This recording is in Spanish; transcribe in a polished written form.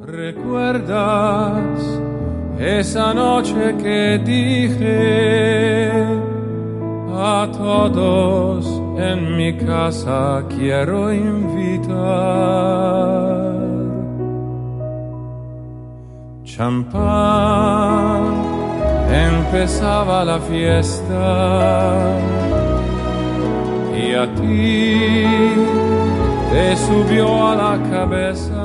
¿Recuerdas esa noche que dije a todos en mi casa quiero invitar? Champán, empezaba la fiesta y a ti te subió a la cabeza